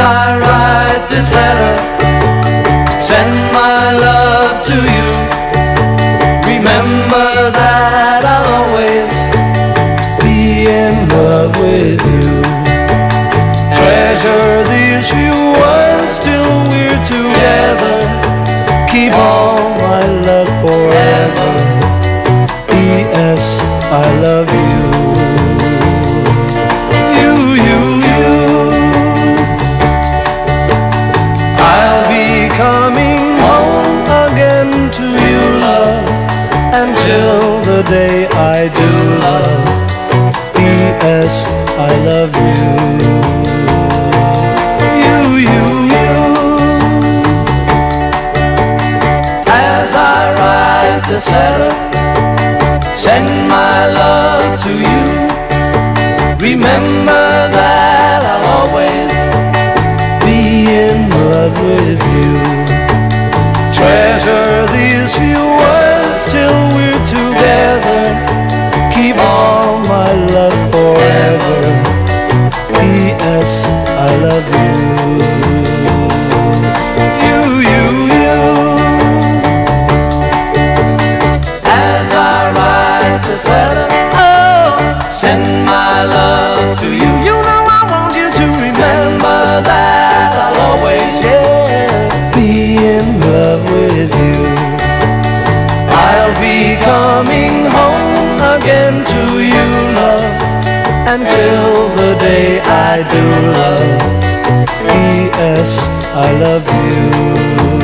I write this letter, send my love to you. Remember that I'll always be in love with you. Treasure these few words till we're together. Keep all my love forever. P.S. I love you. I'll be coming home again to you, love, until the day I do, love. P.S. I love you. As I write this letter, send my love to you. Remember that I'll always be in love with you. Treasure these few words till we're together. Keep all my love forever. P.S. I love you. As I write this letter, oh, send my love to you. You know I want you to remember that I'll always, be in love with you. I'll be coming home again to you, love, until the day I do, love. P.S. I love you.